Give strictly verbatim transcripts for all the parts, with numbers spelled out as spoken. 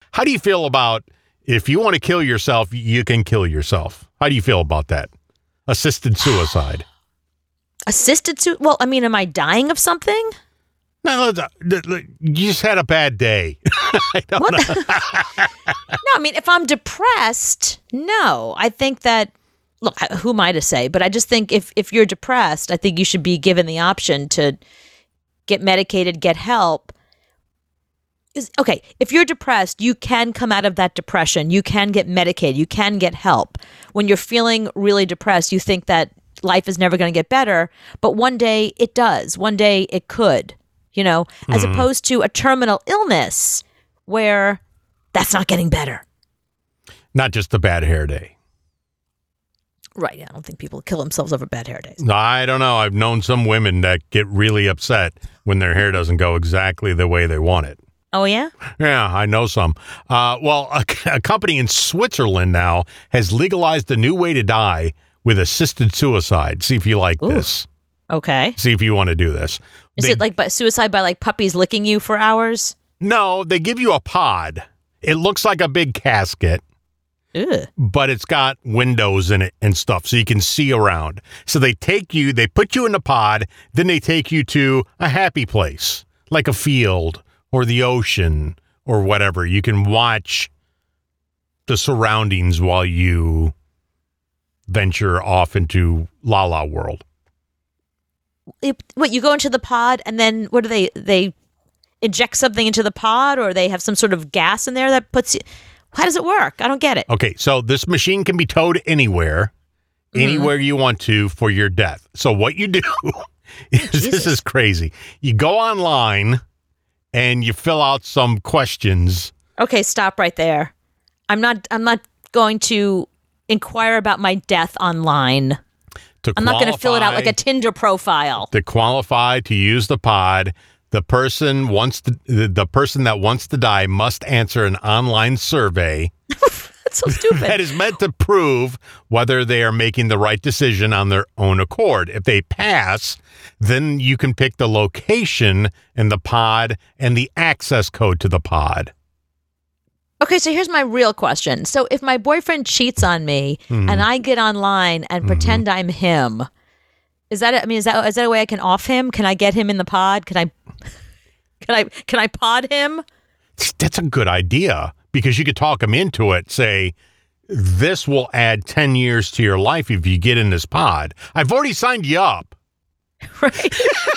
How do you feel about if you want to kill yourself, you can kill yourself? How do you feel about that? Assisted suicide. Assisted suicide? Well, I mean, am I dying of something? No, no, you just had a bad day. I don't what? know. No, I mean, if I'm depressed, no. I think that, look, who am I to say? But I just think if, if you're depressed, I think you should be given the option to get medicated, get help. Is, okay, if you're depressed, you can come out of that depression. You can get medicated. You can get help. When you're feeling really depressed, you think that life is never going to get better, but one day it does. One day it could. You know, as mm. opposed to a terminal illness where that's not getting better. Not just a bad hair day. Right. I don't think people kill themselves over bad hair days. I don't know. I've known some women that get really upset when their hair doesn't go exactly the way they want it. Oh, yeah? Yeah, I know some. Uh, well, a, a company in Switzerland now has legalized a new way to die with assisted suicide. See if you like Ooh. this. Okay. See if you want to do this. Is they, it like by suicide by like puppies licking you for hours? No, they give you a pod. It looks like a big casket, Ugh. but it's got windows in it and stuff so you can see around. So they take you, they put you in the pod, then they take you to a happy place, like a field or the ocean or whatever. You can watch the surroundings while you venture off into La La World. It, what, you go into the pod and then what do they, they inject something into the pod or they have some sort of gas in there that puts you, how does it work? I don't get it. Okay, so this machine can be towed anywhere, mm-hmm. anywhere you want to for your death. So what you do is, Jesus. This is crazy. You go online and you fill out some questions. Okay, stop right there. I'm not, I'm not going to inquire about my death online. To I'm not going to fill it out like a Tinder profile. To qualify to use the pod, the person wants to, the, the person that wants to die must answer an online survey. That's so stupid. That is meant to prove whether they are making the right decision on their own accord. If they pass, then you can pick the location in the pod and the access code to the pod. Okay, so here's my real question. So if my boyfriend cheats on me mm-hmm. and I get online and mm-hmm. pretend I'm him, is that, I mean, is that, is that a way I can off him? Can I get him in the pod? Can I, can I, can I pod him? That's a good idea because you could talk him into it. Say, this will add ten years to your life if you get in this pod. I've already signed you up. Right.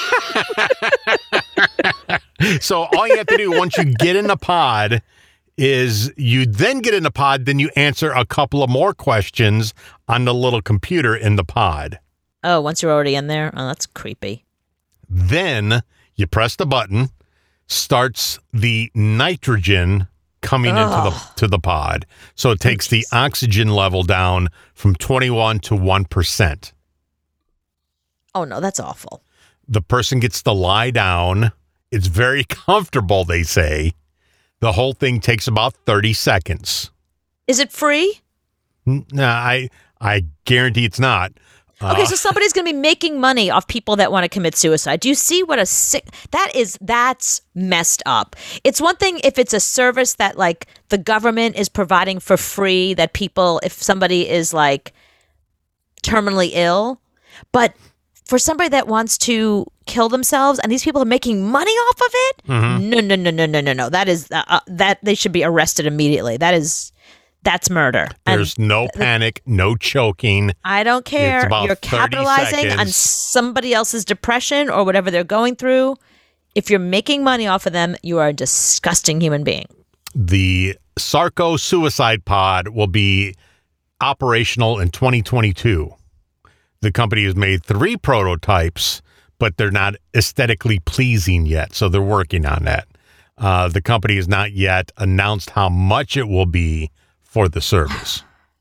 So all you have to do once you get in the pod is you then get in the pod, then you answer a couple of more questions on the little computer in the pod. Oh, once you're already in there? Oh, that's creepy. Then you press the button, starts the nitrogen coming Ugh. into the to the pod. So it takes the oxygen level down from twenty-one to one percent. Oh, no, that's awful. The person gets to lie down. It's very comfortable, they say. The whole thing takes about thirty seconds. Is it free? No, I I guarantee it's not. Okay, uh, so somebody's going to be making money off people that want to commit suicide. Do you see what a sick... That is, that's messed up. It's one thing if it's a service that, like, the government is providing for free, that people, if somebody is, like, terminally ill, but for somebody that wants to kill themselves and these people are making money off of it, mm-hmm. no, no, no, no, no, no, no. That is, uh, uh, that, they should be arrested immediately. That is... That's murder. There's and no panic, no choking. I don't care. You're capitalizing seconds. on somebody else's depression or whatever they're going through. If you're making money off of them, you are a disgusting human being. The Sarco Suicide Pod will be operational in twenty twenty-two. The company has made three prototypes, but they're not aesthetically pleasing yet, so they're working on that. Uh, the company has not yet announced how much it will be for the service.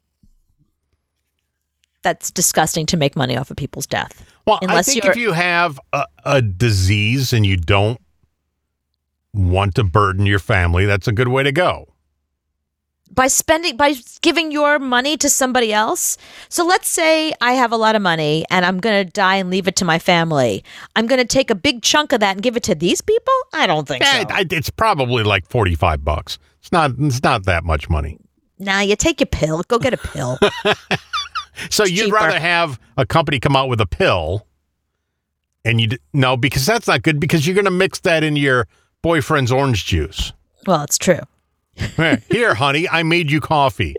That's disgusting to make money off of people's death. Well, Unless I think you're... if you have a, a disease and you don't want to burden your family, that's a good way to go. by spending, by giving your money to somebody else. So let's say I have a lot of money and I'm going to die and leave it to my family. I'm going to take a big chunk of that and give it to these people? I don't think Eh, so. I- it's probably like forty-five bucks. It's not, it's not that much money. Nah, you take your pill. Go get a pill. So It's you'd cheaper. rather have a company come out with a pill and you, d- no, because that's not good because you're going to mix that in your boyfriend's orange juice. Well, it's true. Here, honey, I made you coffee.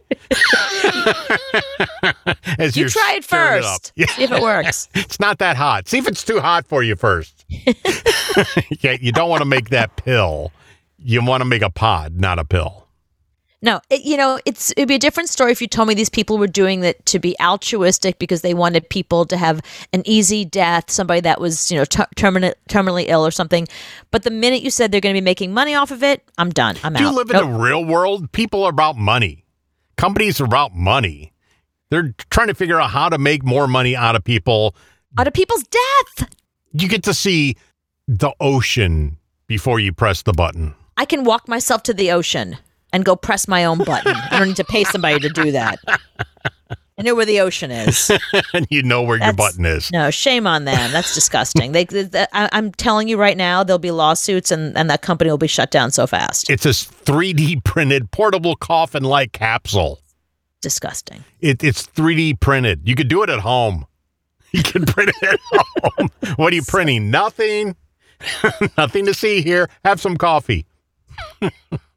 As You you're try it stirring up. first. See if it works. It's not that hot. See if it's too hot for you first. Yeah, you don't want to make that pill. You want to make a pod, not a pill. No, it, you know, it's it'd be a different story if you told me these people were doing it to be altruistic because they wanted people to have an easy death, somebody that was, you know, ter- terminal, terminally ill or something. But the minute you said they're going to be making money off of it, I'm done. I'm Do out. you live in Nope. the real world? People are about money. Companies are about money. They're trying to figure out how to make more money out of people. Out of people's death. You get to see the ocean before you press the button. I can walk myself to the ocean and go press my own button. I don't need to pay somebody to do that. I know where the ocean is. And you know where your That's- button is. No, shame on them. That's disgusting. They, they, they- I, I'm telling you right now, there'll be lawsuits and, and that company will be shut down so fast. It's a three D printed portable coffin-like capsule. Disgusting. It, it's three D printed. You could do it at home. You can print it at home. What are you printing? Nothing. Nothing to see here. Have some coffee.